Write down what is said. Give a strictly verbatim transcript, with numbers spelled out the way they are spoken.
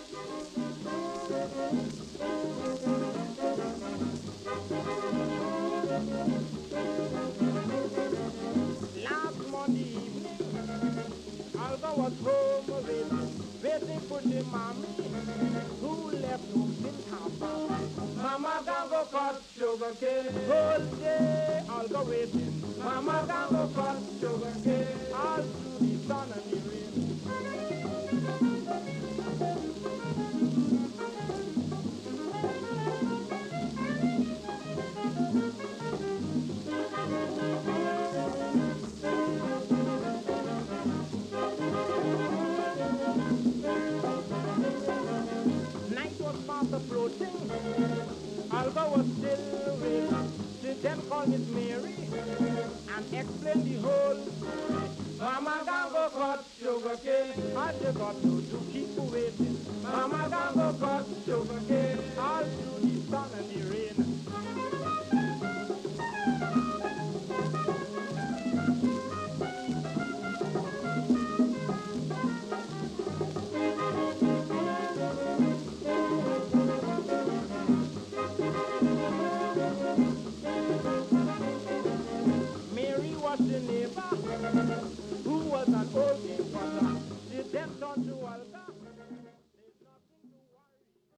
Last Monday evening, Olga was home waiting, waiting for the mommy who left home since half past. Mama gonna go cut sugar cane. Whole day Olga waiting. Mama gonna go cut sugar cane. All through the sun and the rain. Night was fast approaching. Olga was still waiting. She then called Miss Mary and explained the whole story. Mama gonna go cut sugar cane. All you got to do keep waiting. Mama gonna go cut sugar cane. All through the sun and the rain. Mary was the neighbor who was an old grandmother. She then turned to Olga.